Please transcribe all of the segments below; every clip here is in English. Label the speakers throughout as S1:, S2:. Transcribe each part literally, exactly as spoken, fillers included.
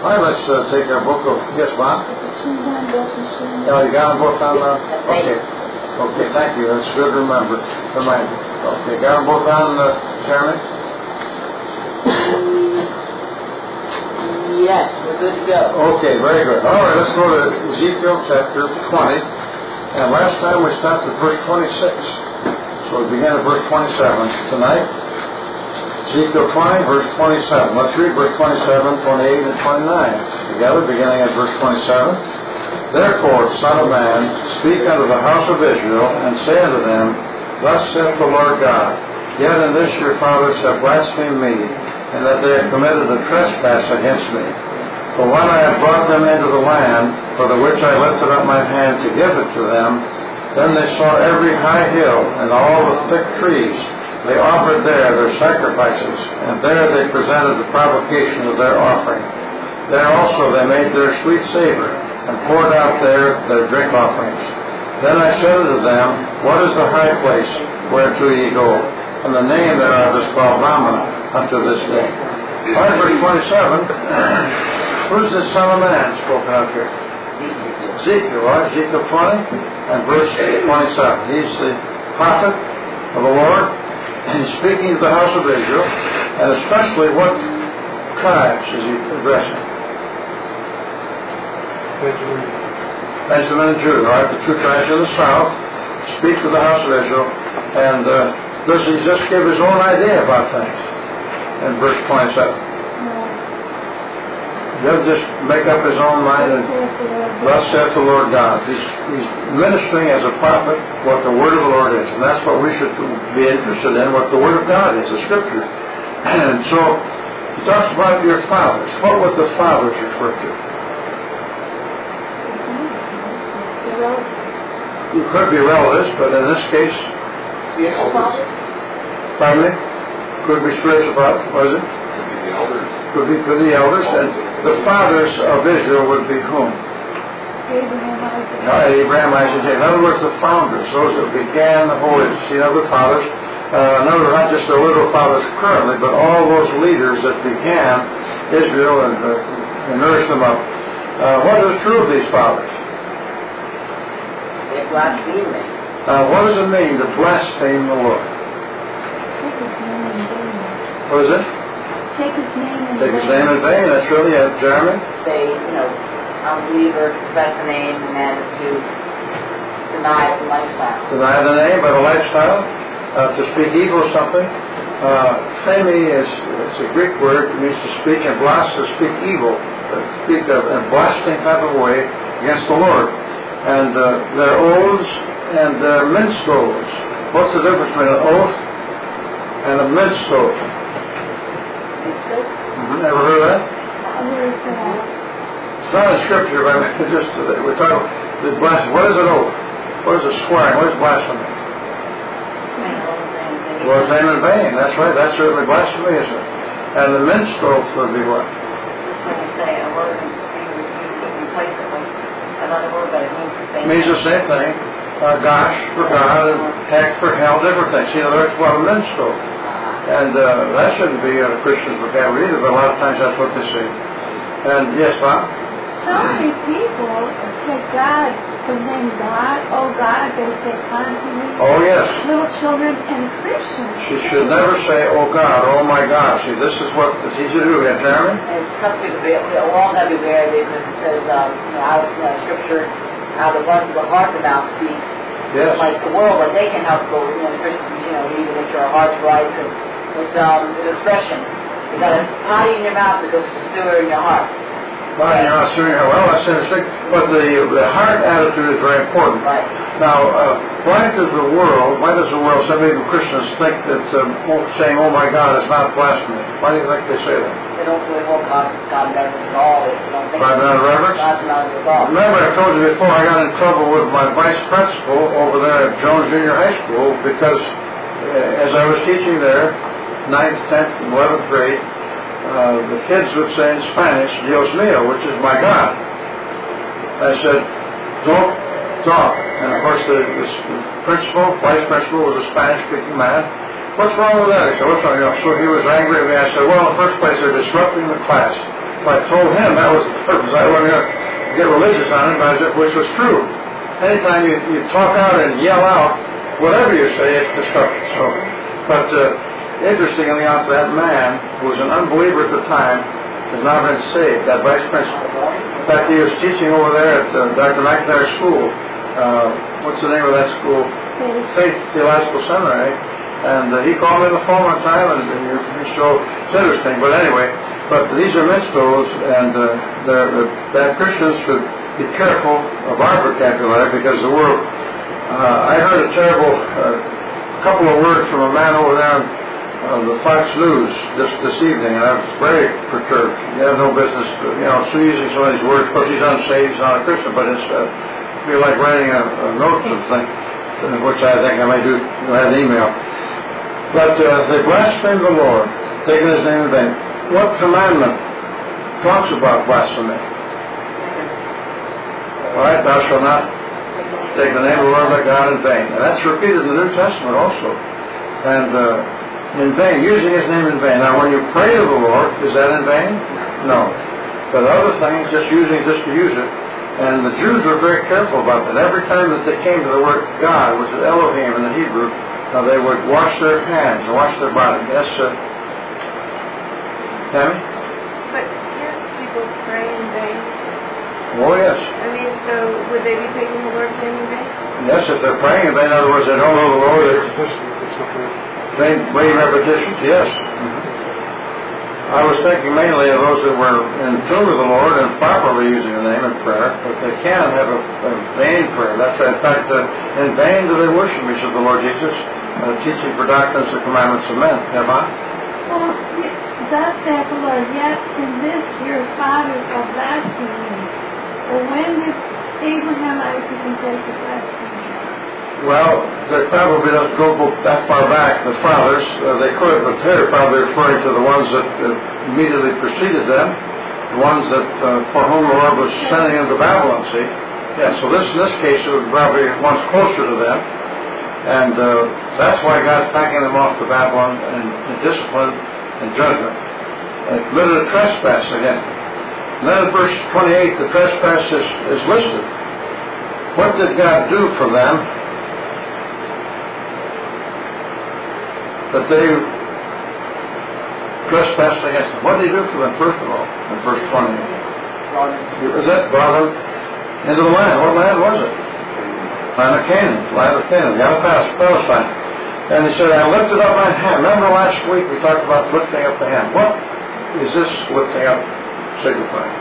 S1: All right, let's uh, take our book of, yes, Bob? Oh, you got them both on, uh, okay. Okay, thank you. That's good to remember. Reminder. Okay, got them both on, uh, Jeremy?
S2: Yes, we're good to go.
S1: Okay, very good. All right, let's go to Ezekiel chapter twenty. And last time we stopped at verse twenty-six. So we began at verse twenty-seven tonight. Ezekiel twenty, verse twenty-seven. Let's read verse twenty-seven, twenty-eight, and twenty-nine together, beginning at verse twenty-seven. Therefore, Son of Man, speak unto the house of Israel, and say unto them, Thus saith the Lord God, Yet in this your fathers have blasphemed me, and that they have committed a trespass against me. For when I have brought them into the land, for the which I lifted up my hand to give it to them, then they saw every high hill and all the thick trees. They offered there their sacrifices, and there they presented the provocation of their offering. There also they made their sweet savor, and poured out there their drink offerings. Then I said unto them, What is the high place whereto ye go? And the name thereof is called Ramah unto this day. All right, verse twenty-seven. Who's this Son of Man spoken of here? Ezekiel, right? Ezekiel twenty and verse twenty-seven. He's the prophet of the Lord. He's speaking to the house of Israel, and especially what tribes is he addressing?
S3: Benjamin.
S1: Benjamin and Judah, right? The two tribes of the south speak to the house of Israel, and uh, does he just give his own idea about things in verse twenty-seven? He doesn't just make up his own mind and thus saith the Lord God. He's, he's ministering as a prophet what the Word of the Lord is, and that's what we should be interested in, what the Word of God is, the Scripture. And so he talks about your fathers. What would the fathers refer to? You could be relatives, but in this case, pardon me? Could be spiritual fathers, was it?
S3: Could be the elders.
S1: Could be, could be the elders, and the fathers of Israel would be whom?
S4: Abraham, Isaac.
S1: All right, Abraham, Isaac, Jacob. In other words, the founders, those that began the whole Israel. See, other fathers, uh, in other words, not just the little fathers currently, but all those leaders that began Israel and, uh, and nourished them up. Uh, what is true of these fathers?
S2: They blaspheme me.
S1: Uh, what does it mean to blaspheme the Lord?
S4: Take his name in vain.
S1: What is it?
S4: Take his name in
S1: Take his
S4: vain.
S1: name in vain. That's really it, Jeremy.
S2: Say, you know, I'm a believer, confess the name, and then to deny the lifestyle.
S1: Deny the name by the lifestyle. Uh, to speak evil of something. Uh, phemi is it's a Greek word. It means to speak, and blas to speak evil. To speak of, in a blaspheming type of way against the Lord. And uh, their oaths and their minstrels. What's the difference between an oath and a minstrel? Mm-hmm. Ever heard of that? It's not in Scripture, but just we're talking the blasphemy. What is an oath? What is a swearing? What is blasphemy? Lord's name in vain. That's right. That's certainly blasphemy, isn't it? And the minstrels would be what?
S2: Say a word and replace it with another word, but it means the same.
S1: It means the same thing. Uh, gosh for God and heck for hell, different things. You know, that's what a minstrel. And uh, that shouldn't be in a Christian's vocabulary either, but a lot of times that's what they say. And yes, Bob?
S4: So many people take God, the name God, oh God, they say constantly.
S1: Oh, yes.
S4: Little children and Christians.
S1: She should never say, oh God, oh my God. See, this is what it's easy to do, yeah, Jeremy?
S2: And it's tough to be, we're all going to be aware of it because it says, um, you know, out of you know, Scripture, out of the abundance of the heart the mouth speaks.
S1: Yes.
S2: Like the world, like they can help go, you know, Christians, you know, we need to make sure our heart's right because it's, um, it's an expression. You got a potty in your mouth that goes to the sewer in your heart.
S1: Well, you're not suing her. Well, that's interesting. But the the heart attitude is very important.
S2: Right.
S1: Now, uh, why does the world, why does the world, some even Christians, think that um, saying, oh my God, is not blasphemy? Why do you think they say that?
S2: They don't really hold God, God in reverence at all. They don't think
S1: Private out of reverence?
S2: God's not at all.
S1: Remember, I told you before, I got in trouble with my vice principal over there at Jones Junior High School because uh, as I was teaching there, ninth, tenth, and eleventh grade, uh, the kids would say in Spanish, Dios mío, which is my God. I said, don't talk. And of course, the, the principal, vice principal, was a Spanish-speaking man. What's wrong with that? He said, what's wrong? You know, so he was angry at me. I said, well, in the first place, they're disrupting the class. If I told him that was the purpose, I wasn't going to get religious on him, which was true. Anytime you, you talk out and yell out, whatever you say, it's destructive. So, but uh, interestingly enough, that man who was an unbeliever at the time has now been saved, that vice principal. In fact, he was teaching over there at uh, Doctor McIntyre's school. Uh, what's the name of that school? Faith Theological Seminary. And uh, he called me on the phone one time, and, and you, you show it's interesting. But anyway, but these are minstrels, and uh, they're, they're, that Christians should be careful of our vocabulary, because the world. Uh, I heard a terrible uh, couple of words from a man over there on uh, the Fox News just this evening, and I was very perturbed. He had no business, to, you know, so using some of these words. Of course, he's unsaved, he's not a Christian, but it's uh, be like writing a, a note to the thing, which I think I may do. I had an email. But uh, they blasphemed the Lord, taking his name in vain. What commandment talks about blasphemy? All right, thou shalt not take the name of the Lord thy God in vain. And that's repeated in the New Testament also. And uh, in vain, using his name in vain. Now, when you pray to the Lord, is that in vain? No. But other things, just using just to use it. And the Jews were very careful about that. Every time that they came to the word God, which is Elohim in the Hebrew, uh, they would wash their hands and wash their body. Yes, uh, Tammy?
S4: But can't people pray in vain?
S1: Oh, yes.
S4: I mean, so would they be taking the Lord's name in vain?
S1: Yes, if they're praying in vain, in other words, they don't know the Lord. Vain, vain repetitions, yes. I was thinking mainly of those that were in tune with the Lord and properly using the name in prayer, but they can have a, a vain prayer. That's right. In fact, uh, in vain do they worship me, says the Lord Jesus, uh, teaching for doctrines the commandments of men. Have I?
S4: Well, thus saith the Lord, yet in this your fathers are blaspheming. Well, when did Abraham, Isaac, and Jacob blaspheme?
S1: Well, they probably doesn't go that far back, the fathers. Uh, they could, but they're probably referring to the ones that uh, immediately preceded them, the ones that uh, for whom the Lord was sending them to Babylon, see? Yeah, so this in this case it would probably ones closer to them. And uh, that's why God's packing them off to Babylon in, in discipline and judgment. And committed a trespass against them. And then in verse twenty-eight, the trespass is, is listed. What did God do for them that they trespassed against them? What did he do for them, first of all, in verse twenty? Was that brought them into the land? What land was it? Land of Canaan, land of Canaan, the past Palestine. And he said, I lifted up my hand. Remember last week we talked about lifting up the hand. What is this lifting up signifying?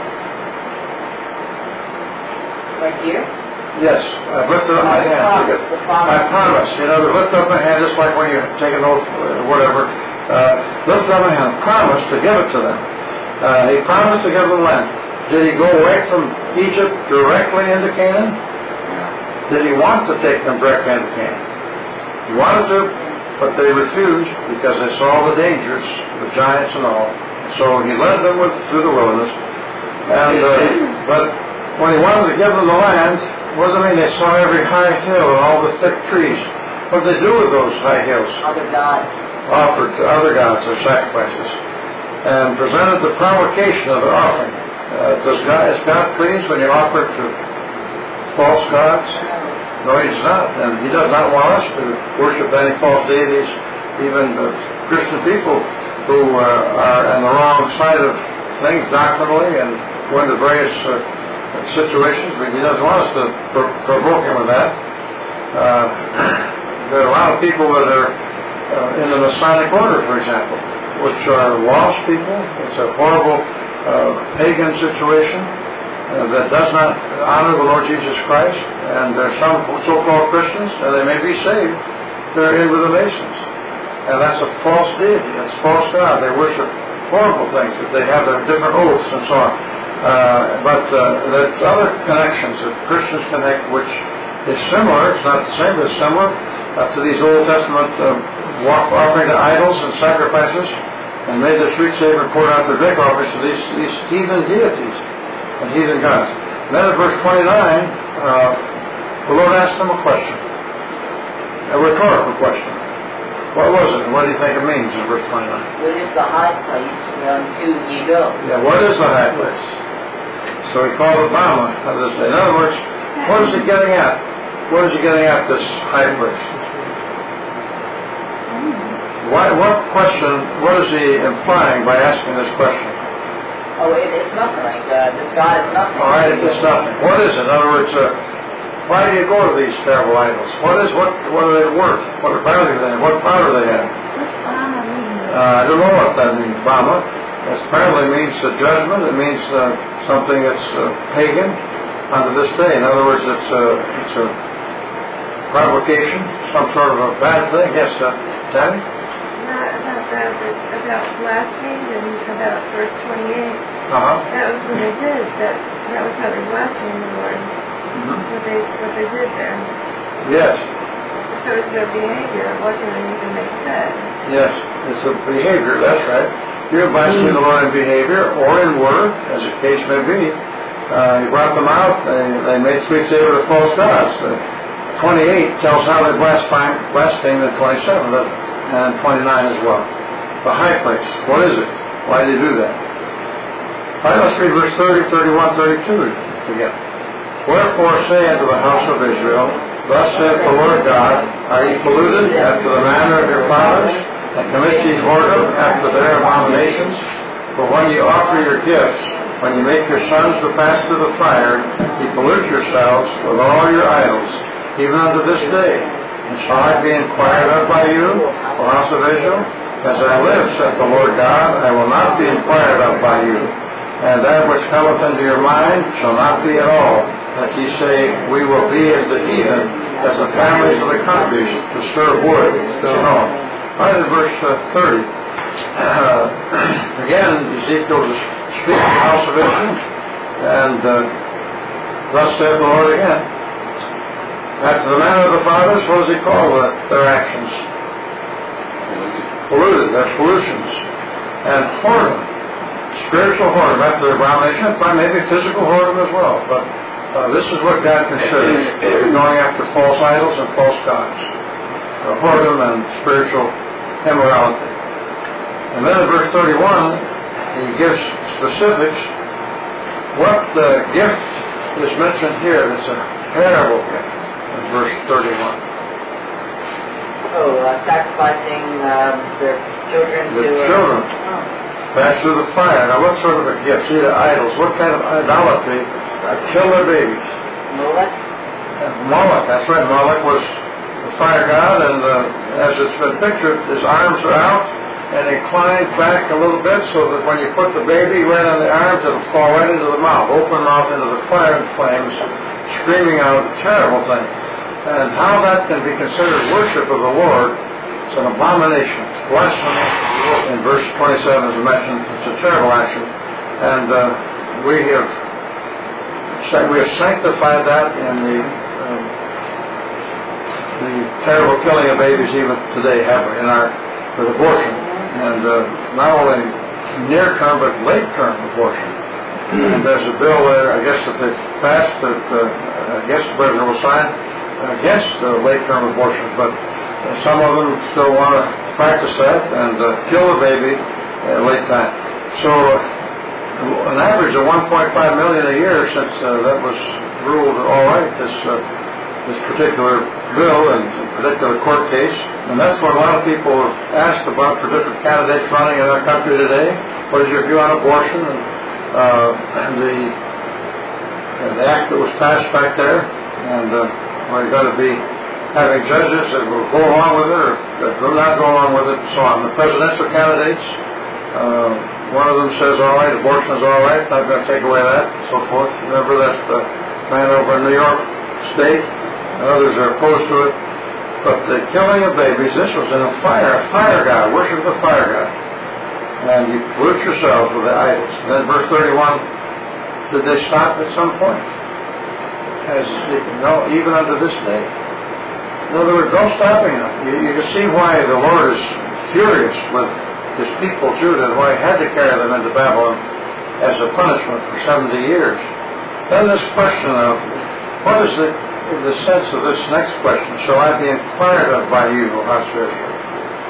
S2: Right here?
S1: Yes, I've lifted up my hand. I promise. You know, to lift up my hand, just like when you take an oath or whatever. Uh, lift up my hand. Promise to give it to them. Uh, he promised to give them land. Did he go away from Egypt directly into Canaan? Did he want to take them directly into Canaan? He wanted to, but they refused because they saw the dangers, the giants and all. So he led them with, through the wilderness. And uh, but when he wanted to give them the land, what does it mean? They saw every high hill and all the thick trees. What did they do with those high hills?
S2: Other gods.
S1: Offered to other gods their sacrifices. And presented the provocation of their offering. Uh, does God, is God pleased when you offer to false gods? No, he's not. And he does not want us to worship any false deities, even the Christian people who uh, are on the wrong side of things doctrinally and go into various uh, situations, but he doesn't want us to pro- provoke him with that. Uh, there are a lot of people that are uh, in the Masonic order, for example, which are lost people. It's a horrible uh, pagan situation uh, that does not honor the Lord Jesus Christ. And there's some so-called Christians, and they may be saved, they're in with the Masons. And that's a false deity. It's false God. They worship horrible things. They have their different oaths and so on. Uh, but uh, there's other connections that Christians connect, which is similar. It's not the same, but it's similar uh, to these Old Testament uh, walk offering to idols and sacrifices, and made the sweet Savior pour out their drink offerings to these, these heathen deities and heathen gods. And then in verse twenty-nine, uh, the Lord asked them a question, a rhetorical question. What was it? What do you think it means in verse twenty-nine?
S2: What is the high place whereunto ye go?
S1: Yeah, what is the high place? So he called it Bama of this day. In other words, what is he getting at? What is he getting at, this high place? Why, what question, what is he implying by asking this question?
S2: Oh, it, it's nothing. Like, uh, this God is nothing.
S1: All right, it's nothing. What is it? In other words, uh, why do you go to these terrible idols? What is, what, what are they worth? What value do they have? What power do they have?
S4: What's Bama mean?
S1: Uh, I don't know what that means, Bama. It apparently means a judgment. It means uh, something that's uh, pagan unto this day. In other words, it's a, it's a provocation, some sort of a bad thing. Yes, uh, Tammy?
S4: Not about that, but about blasphemy and about verse twenty-eight.
S1: Uh-huh.
S4: That was what they did. That that was how they blasphemed the Lord.
S1: Mm-hmm.
S4: What they what they did there.
S1: Yes.
S4: So it's their behavior. It wasn't anything they said.
S1: Yes, it's a behavior, that's right. You blaspheme the Lord in behavior or in word, as the case may be. Uh, he brought them out, they, they made sweet savor to false gods. Uh, twenty-eight tells how they blasphemed, blasphemed in twenty-seven, doesn't it? And twenty-nine as well. The high place, what is it? Why did he do that? All right, let's read verse thirty, thirty-one, thirty-two again. Wherefore say unto the house of Israel, Thus saith the Lord God, Are ye polluted after the manner of your fathers, and commit ye whoredom after their abominations? For when ye offer your gifts, when ye make your sons to pass through the fire, ye pollute yourselves with all your idols, even unto this day. And shall I be inquired of by you, O house of Israel? As I live, saith the Lord God, I will not be inquired of by you. And that which cometh into your mind shall not be at all, that ye say, We will be as the heathen, as the families of the countries, to serve wood till home. Right in verse uh, thirty. Uh, again, Ezekiel is speaking to the house of Israel, and uh, thus saith the Lord again. After the manner of the fathers, what does he call the, their actions? Polluted. There's pollutions. And whoredom. Spiritual whoredom after their abomination, maybe physical whoredom as well. But uh, this is what God considers going after false idols and false gods. Uh, whoredom and spiritual immorality. And then in verse thirty-one, he gives specifics. What uh, gift is mentioned here that's a terrible gift? In verse thirty-one.
S2: Oh, uh, sacrificing um, their children
S1: The
S2: to... Uh,
S1: children
S2: oh.
S1: pass through the fire. Now what sort of a gift? See, the idols. What kind of idolatry? Uh, kill their babies.
S2: Molech?
S1: Uh, Moloch, that's right. Moloch was the fire god, and uh, as it's been pictured, his arms are out and inclined back a little bit so that when you put the baby right on the arms, it'll fall right into the mouth, open mouth into the fire and flames, screaming out a terrible thing. And how that can be considered worship of the Lord, it's an abomination. It's blasphemy. In verse twenty-seven, as I mentioned, it's a terrible action. And uh, we have we have sanctified that in the um, the terrible killing of babies even today, have we, in our with abortion. And uh, not only near-term, but late-term abortion. And there's a bill there, I guess, that they've passed, that uh, I guess the president will sign against uh, late-term abortions, but uh, some of them still want to practice that and uh, kill the baby at late time. So uh, an average of one point five million a year since uh, that was ruled all right, this uh, this particular bill and particular court case. And that's what a lot of people have asked about for different candidates running in our country today. What is your view on abortion? And, uh, and the, uh, the act that was passed back there, and uh, we're going to be having judges that will go along with it or that will not go along with it and so on. The presidential candidates, uh, one of them says, all right, abortion is all right, not going to take away that, and so forth. Remember that uh, man over in New York State? Others are opposed to it. But the killing of babies, this was in a fire, a fire god, worship the fire god. And you pollute yourselves with the idols. And then verse thirty-one, did they stop at some point? As you know, even unto this day. In other words, no stopping them. You, you can see why the Lord is furious with his people, Judah, and why he had to carry them into Babylon as a punishment for seventy years. Then this question of, what is the, the sense of this next question? Shall I be inquired of by you, O house of Israel?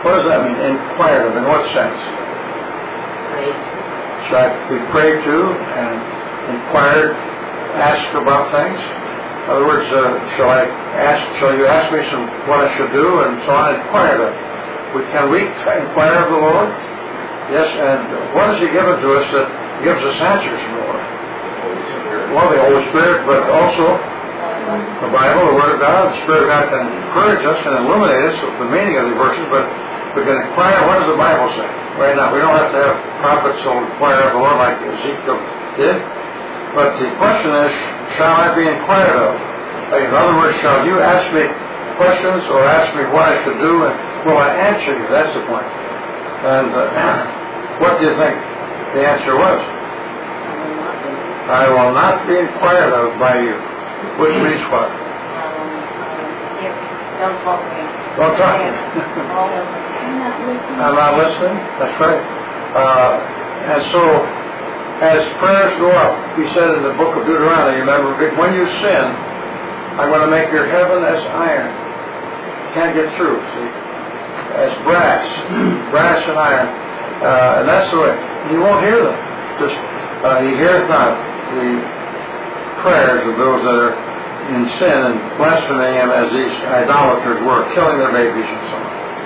S1: What does that mean? Inquired of. In what sense?
S2: Prayed.
S1: Should I be prayed to and inquired, asked about things? In other words, uh, shall I ask? Shall you ask me some what I should do and so on? Inquired of. We can we inquire of the Lord? Yes. And what has He given to us that gives us answers from the Lord? Well, the Holy Spirit, but also the Bible, the Word of God. The Spirit of God can encourage us and illuminate us with the meaning of the verses, but we can inquire, what does the Bible say? Right now, we don't have to have prophets who inquire of the Lord like Ezekiel did, but the question is, shall I be inquired of? Like, in other words, shall you ask me questions or ask me what I should do, and will I answer you? That's the point. And uh, what do you think the answer was? I will not be inquired of by you. Which means what?
S2: Um, if, don't talk to me.
S1: Don't talk to me.
S4: I'm not listening.
S1: I'm not listening? That's right. Uh, and so, as prayers go up, He said in the book of Deuteronomy, remember, when you sin, I'm going to make your heaven as iron. You can't get through, see? As brass. Brass and iron. Uh, and that's the way. He won't hear them. Just, uh, He heareth not the prayers of those that are in sin and blaspheming Him as these idolaters were, killing their babies and so on.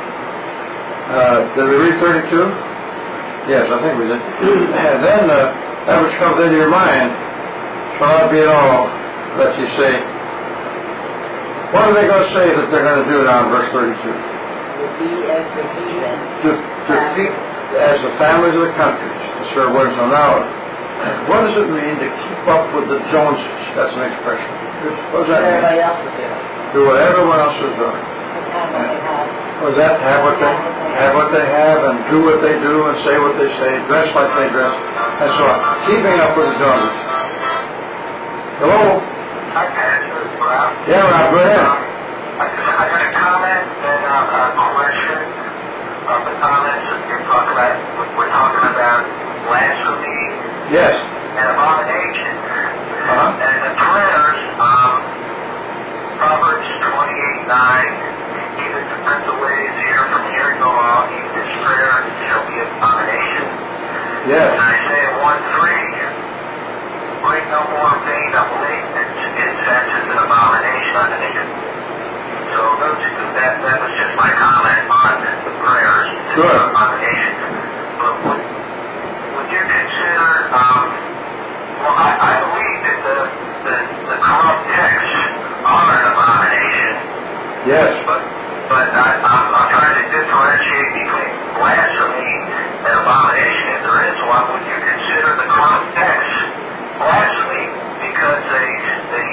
S1: Uh, did we read thirty-two? Yes, I think we did. And then uh, that which comes into your mind shall not be at all that you say. What are they going to say that they're going to do now in verse thirty-two?
S2: Will be as the heathen.
S1: To, to keep as the families of the countries. To serve words. So now, what does it mean to keep up with the Joneses? That's an expression. What does that mean?
S2: Everybody else is doing.
S1: Do what everyone else is doing.
S2: Have what they have.
S1: Was that have what they have what they have and do what they do and say what they say, dress like they dress, and so on. Keeping up with the Joneses. Hello?
S3: I can answer this, Rob.
S1: Yeah, Rob, go ahead.
S3: Um, I just I got a comment and uh, a question. Uh, the comments that you're talking about, we're talking about blasphemy
S1: Yes.
S3: and abomination.
S1: Uh-huh.
S3: And the prayers, um, Proverbs twenty-eight nine, even the prince away his ear from hearing the law, even his prayer shall be abomination.
S1: Yes.
S3: And Isaiah one three, bring no more vain unbelievement, incense is an abomination unto me. So those, that, that was just my comment on the prayers. It's
S1: Good.
S3: an abomination. But would, would you consider, um, well, I, I believe that the, the, the corrupt texts are an abomination.
S1: Yes.
S3: But, but I, I'm, I'm trying to differentiate between blasphemy and abomination. If there is one, would you consider the corrupt texts blasphemy because they, they,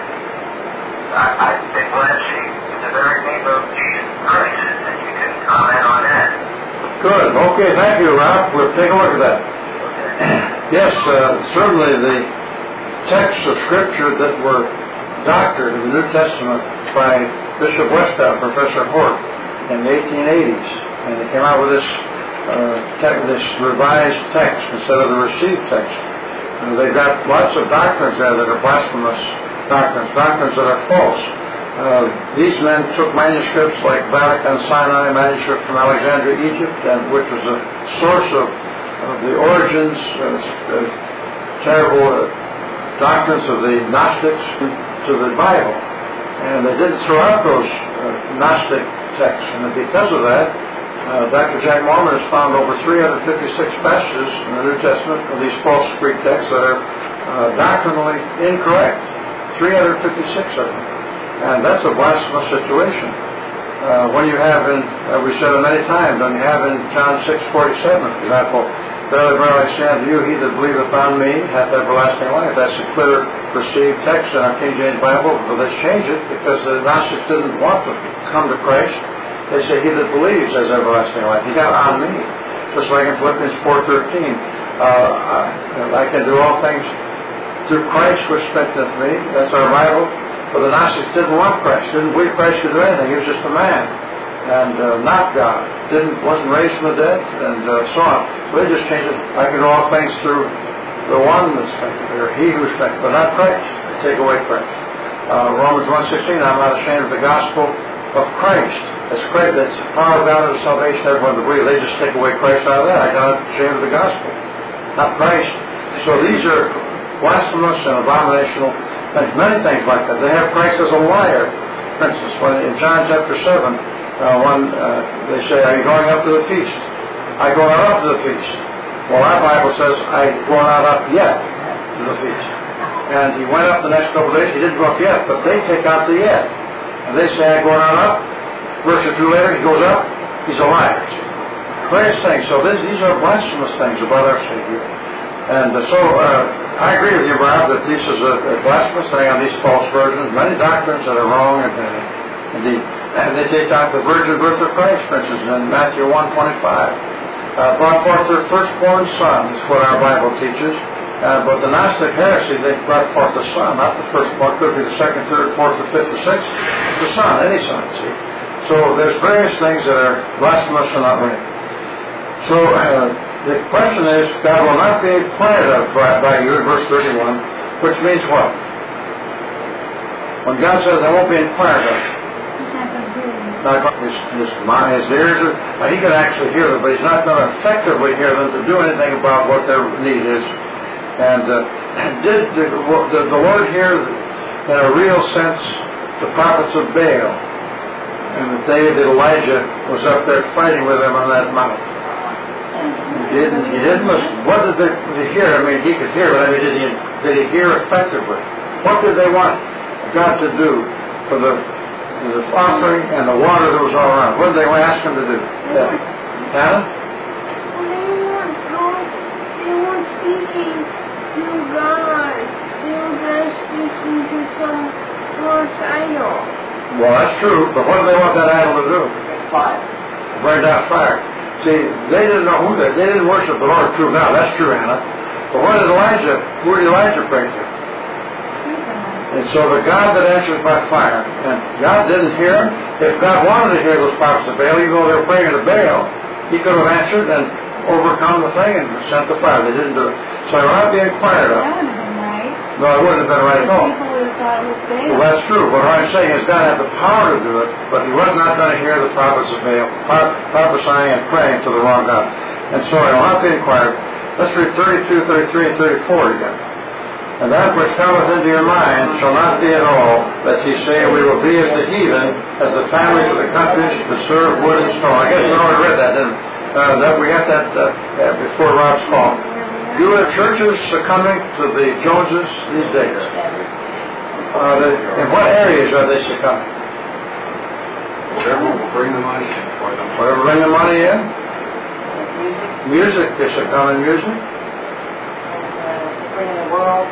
S3: I, I they blaspheme the very name of Jesus Christ, and you can comment on that.
S1: Good. Okay, thank you, Rob. We'll take a look at that. Yes, uh, certainly the texts of Scripture that were doctored in the New Testament by Bishop Westcott, Professor Hort, in the eighteen eighties, and they came out with this uh, te- this revised text instead of the received text. Uh, they've got lots of doctrines there that are blasphemous doctrines, doctrines that are false. Uh, these men took manuscripts like Vatican Sinai manuscript from Alexandria, Egypt, and which was a source of, of the origins of, of terrible uh, doctrines of the Gnostics to the Bible. And they didn't throw out those uh, Gnostic texts. And because of that, uh, Doctor Jack Mormon has found over three hundred fifty-six passages in the New Testament of these false Greek texts that are uh, doctrinally incorrect. three hundred fifty-six of them. And that's a blasphemous situation. Uh, when you have in, uh, we said it many times, when you have in John six forty-seven, for example, verily, verily, I say unto you, he that believeth on me hath everlasting life. That's a clear received text in our King James Bible, but they changed it because the Gnostics didn't want to come to Christ. They say, he that believes has everlasting life. He got on me. Just like in Philippians four thirteen. Uh, I, I can do all things through Christ which strengtheneth me. That's our Bible. But the Gnostics didn't want Christ, didn't believe Christ could do anything. He was just a man, and uh, not God. Didn't wasn't raised from the dead, and uh, so on. So they just changed it. I can do all things through the one that strengthens me, or he who strengthens, but not Christ. They take away Christ. Uh, Romans one sixteen, I'm not ashamed of the gospel of Christ. That's Christ, that's the power of God and salvation, everyone that believes. They just take away Christ out of that. I cannot shame of the gospel. Not Christ. So these are blasphemous and abominational things, many things like that. They have Christ as a liar. For instance, when in John chapter seven, uh, when uh, they say, are you going up to the feast? I go not up to the feast. Well, our Bible says, I go not up yet to the feast. And he went up the next couple of days. He didn't go up yet, but they take out the yet. And they say, I go not up. Verse or two later, he goes up. He's a liar. Various things. So this, these are blasphemous things about our Savior. And uh, so uh, I agree with you, Bob, that this is a, a blasphemous thing on these false virgins. Many doctrines that are wrong, and uh, indeed, and they take out the virgin birth of Christ, for instance, in Matthew one twenty-five. Uh, brought forth their firstborn son, is what our Bible teaches. Uh, but the Gnostic heresy, they brought forth the son, not the firstborn. Could be the second, third, fourth, or fifth, or sixth. The son, any son, see. So there's various things that are blasphemous and not right. So uh, the question is, God will not be inquired of by, by you in verse thirty-one, which means what? When God says, I won't be inquired of. Now, his, his, mind, his ears, are, now he can actually hear them, but he's not going to effectively hear them to do anything about what their need is. And uh, did the, the, the Lord hear, in a real sense, the prophets of Baal? And the day that Elijah was up there fighting with him on that mountain. He didn't, he didn't listen. What did they, they hear? I mean, he could hear, but I mean, did he, did he hear effectively? What did they want God to do for the, the offering and the water that was all around? What did they ask him to do? Yeah. Hannah?
S4: Well, they weren't told, they weren't speaking to God. They were just speaking to some false idol.
S1: Well, that's true, but what do they want that idol to do?
S2: Fire.
S1: Burn down fire. See, they didn't know who they, they didn't worship the Lord true now. That's true, Hannah. But what did Elijah, who did Elijah pray to? And so the God that answers by fire, and God didn't hear him. If God wanted to hear those prophets of Baal, even though they were praying to Baal, he could have answered and overcome the thing and sent the fire. They didn't do it. So they were not being inquired of.
S4: That would have been right.
S1: No, it wouldn't have been right at all.
S4: People would have thought it was Baal.
S1: Well, that's true. What I'm saying is God had the power to do it, but he was not going to hear the prophets of Baal prophesying and praying to the wrong God. And so I will not be inquired. Let's read thirty-two, thirty-three, and thirty-four again. And that which cometh into your mind shall not be at all that ye say, we will be as the heathen, as the families of the countries to serve wood and stone. I guess I already read that, didn't uh, that we got that uh, before Rob's call. Do the churches succumbing to the Joneses these days? Uh, the, in what areas are they succumbing?
S5: Whatever will bring the money in for them.
S1: Whatever bring the money in? Music, they succumb in music.
S2: Bringing the world,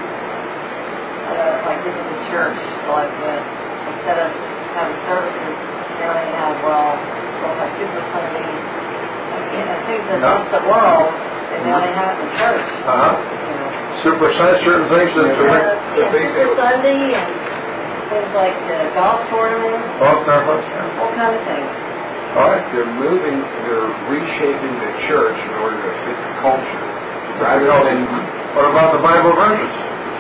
S2: uh, like this is a church, like uh, instead of having services, they only have, well, well like Super Sunday, and I think that that's the world, and they only have the church.
S1: Uh-huh.
S2: You know.
S1: Super certain things that to bring.
S2: Uh, yeah, Super Sunday and things like uh, golf tournaments,
S1: Golf tournaments, yeah.
S2: all kind of things.
S1: All right.
S5: They're moving, they're reshaping the church in order to fit the culture. Rather than,
S1: What about the Bible verses?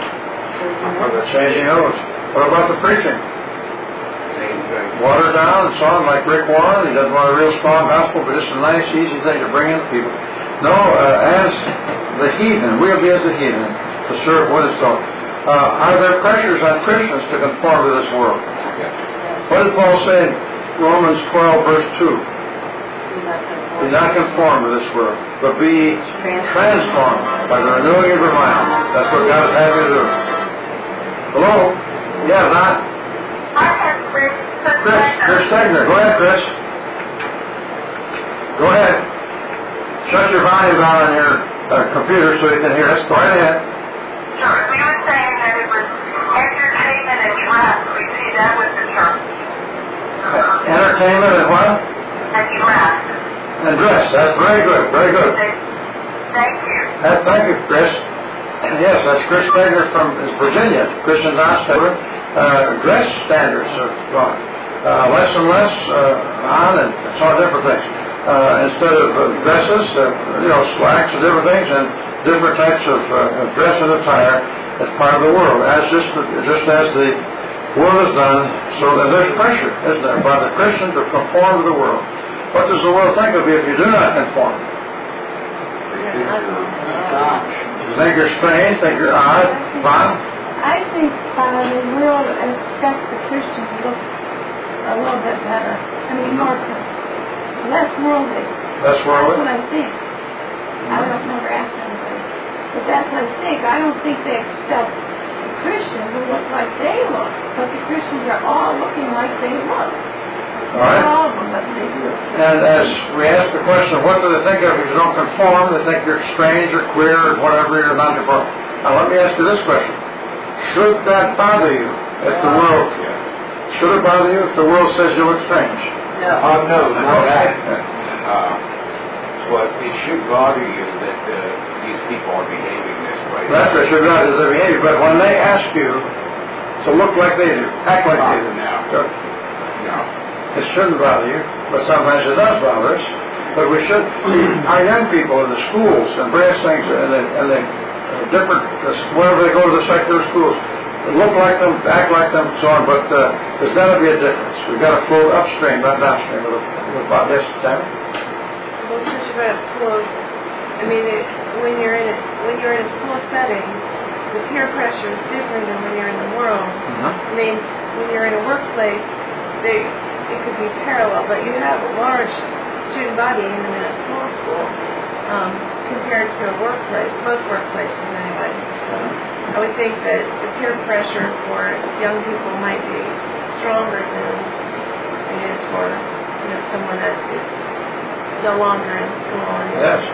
S1: Or the changing those? What about the preaching?
S5: same thing.
S1: Watered down and so on, like Rick Warren. He doesn't want a real strong gospel, but just a nice, easy thing to bring in to people. No, uh, as the heathen, we'll be as the heathen to serve wood and stone. Uh, are there pressures on Christians to conform to this world?
S5: Yes.
S1: What did Paul say in Romans twelve, verse two? Be not conformed to this world, but be transformed by the renewing of your mind. That's what God is having you to do. Hello? Yeah, not?
S6: I have Chris.
S1: Chris, Chris Stegner. Go ahead, Chris. Go ahead. Shut your volume down on your uh, computer so you can hear us. Go right ahead.
S6: Sure. We were saying that it was entertainment and dress. We see that with the church.
S1: Uh, entertainment and what?
S6: And dress.
S1: And dress. That's very good. Very good.
S6: Thank you.
S1: Uh, thank you, Chris. Yes, that's Chris Stegner from Virginia. Christian Dostover. Uh, dress standards have gone uh, less and less uh, on, and it's all different things. Uh, instead of uh, dresses, uh, you know, slacks and different things, and different types of uh, dress and attire as part of the world. As just the, just as the world is done, so that there's pressure, isn't there, by the Christian to conform to the world. What does the world think of you if you do not conform? You think you're strange, think you're odd, Ron?
S4: I think uh, the world expects the Christian to look a little bit better. I mean, more, less worldly.
S1: That's worldly?
S4: That's what I think. I don't never ask anybody. But that's what I think. I don't think they expect the Christians to look like they look. But the Christians are all looking like they look.
S1: All right.
S4: Not all of them, but they do.
S1: And as we ask the question, what do they think of if you don't conform? They think you're strange or queer or whatever, you're not conform. Now let me ask you this question. Should that bother you if the world,
S5: Yes.
S1: should it bother you if the world says you look strange?
S2: No.
S5: Oh, no, not
S1: Okay.
S5: that. Uh, but it should bother you that uh, these people are behaving this way.
S1: That's what should not is their behavior. But when they ask you to look like they do, act like they do,
S5: No. No.
S1: it shouldn't bother you, but sometimes it does bother us. But we should, our young people in the schools and brass things and the, and the different, wherever they go to the secular schools, look like them, act like them, and so on, but uh, there's got to be a difference. We've got to float upstream, not downstream with, with about this, Tammy?
S7: Well, since you brought up school, I mean, it, when you're in a, when you're in a school setting, the peer pressure is different than when you're in the world.
S1: Mm-hmm.
S7: I mean, when you're in a workplace, they it could be parallel, but you have a large student body even in a small school um, compared to a workplace, most workplaces anyway. So I would think that the peer pressure for young people might be stronger than it is for you know someone that is no longer in school. Anymore.
S1: Yes.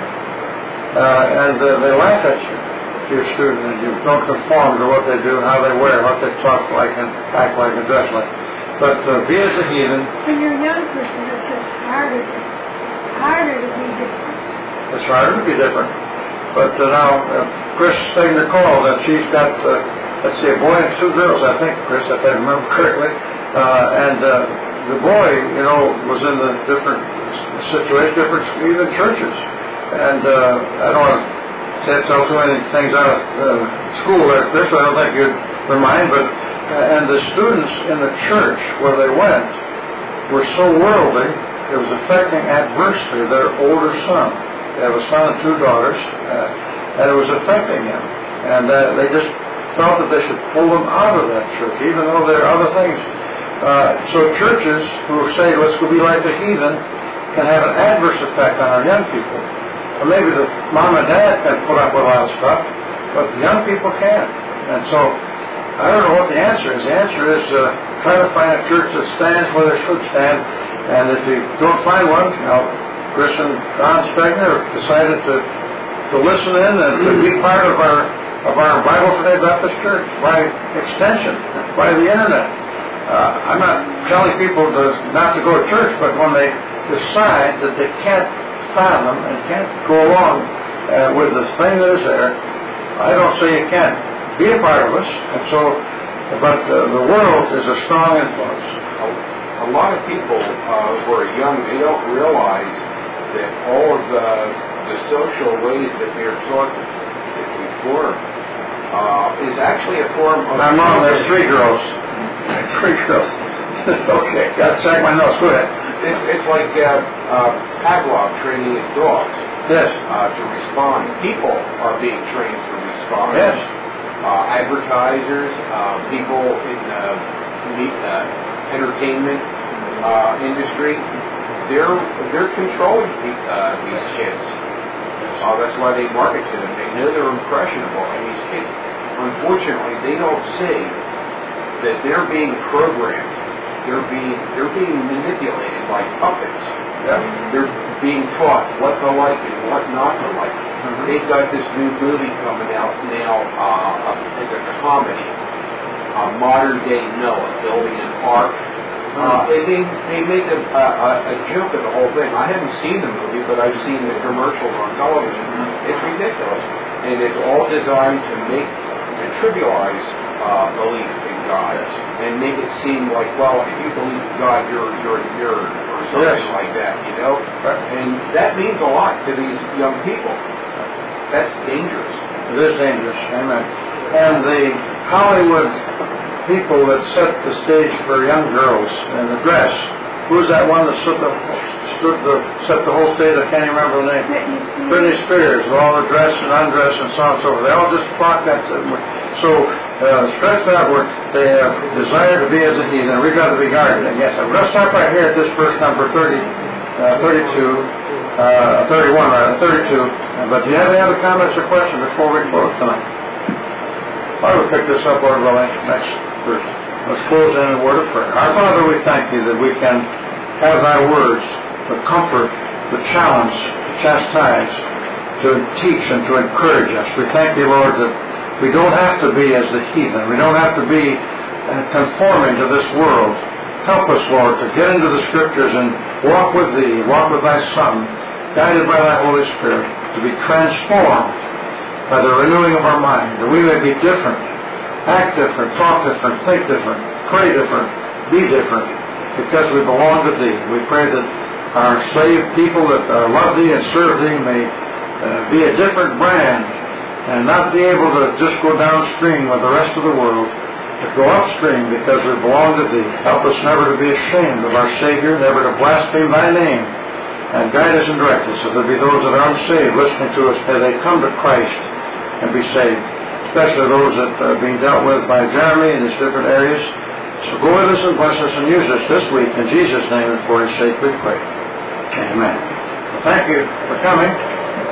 S1: Uh, and uh, they laugh at you if you're a student and you don't conform to what they do, how they wear, what they talk like and act like and dress like. But uh, be as a heathen.
S4: When you're a young person, it's just harder to, harder to be different.
S1: It's harder to be different. But uh, now, uh, Chris saying to call that she's got, uh, let's see, a boy and two girls, I think, Chris, if I remember correctly. Uh, and uh, the boy, you know, was in the different situations, different, even churches. And uh, I don't want to tell too many things out of uh, school there, Chris, I don't think you'd remind, but uh, and the students in the church where they went were so worldly, it was affecting adversely their older son. They have a son and two daughters, uh, and it was affecting him. And uh, they just felt that they should pull them out of that church, even though there are other things. Uh, so churches who say, let's go be like the heathen, can have an adverse effect on our young people. Or maybe the mom and dad can put up with a lot of stuff, but the young people can't. And so, I don't know what the answer is. The answer is uh, try to find a church that stands where they should stand. And if you don't find one, now, Chris and Don Stegner decided to to listen in and to be part of our of our Bible for Day Baptist Church by extension, by the internet. Uh, I'm not telling people to, not to go to church, but when they decide that they can't fathom and can't go along uh, with the thing that is there, I don't say you can't be a part of us. And so, but uh, the world is a strong influence.
S5: A lot of people uh, who are young, they don't realize that all of the, the social ways that they're taught to conform uh, is actually a form of...
S1: I'm wrong, there's three girls. Three girls. Okay, got to check my notes. Go ahead.
S5: It's, it's like uh, uh, Pavlov training his dogs
S1: Yes.
S5: uh, to respond. People are being trained to respond.
S1: Yes.
S5: Uh, advertisers, uh, people in the uh, entertainment uh, industry, they're they're controlling the, uh, these kids. Uh, that's why they market to them. They know they're impressionable, and these kids, unfortunately, they don't see that they're being programmed. They're being they're being manipulated like puppets.
S1: Yeah.
S5: They're being taught what to like and what not to like.
S1: Mm-hmm.
S5: They've got this new movie coming out now. Uh, it's a comedy, uh, modern day Noah building an ark. Uh, and they they make a, a, a joke of the whole thing. I haven't seen the movie, but I've seen the commercials on television. It's ridiculous, and it's all designed to make to trivialize uh, belief in God and make it seem like, well, if you believe in God, you're you're a nerd or something
S1: Yes.
S5: like that, you know.
S1: Right.
S5: And that means a lot to these young people. That's dangerous.
S1: It is dangerous. Amen. And the Hollywood people that set the stage for young girls and the dress. Who's that one that stood the, stood the, set the whole stage? I can't even remember the name. Britney Spears, with all the dress and undress and so on and so forth. They all just flock that. So, uh, stretch outward, they have desire to be as a heathen. We've got to be guarded against it. Let's start right here at this verse number thirty, uh, thirty-two, uh, thirty-one, rather, thirty-two. But do you have any other comments or questions before we close tonight? I will pick this up, Lord willing, next verse. Let's close in a word of prayer. Our Father, we thank you that we can have thy words to comfort, to challenge, to chastise, to teach, and to encourage us. We thank you, Lord, that we don't have to be as the heathen. We don't have to be conforming to this world. Help us, Lord, to get into the Scriptures and walk with Thee, walk with Thy Son, guided by Thy Holy Spirit, to be transformed by the renewing of our mind, that we may be different, act different, talk different, think different, pray different, be different, because we belong to Thee. We pray that our saved people that uh, love Thee and serve Thee may uh, be a different brand and not be able to just go downstream with the rest of the world, but go upstream because we belong to Thee. Help us never to be ashamed of our Savior, never to blaspheme Thy name, and guide us and direct us. If there be those that are unsaved listening to us, may they come to Christ and be saved, especially those that are being dealt with by Jeremy in these different areas. So go with us and bless us and use us this week. In Jesus' name and for His sake we pray. Amen. Well, thank you for coming.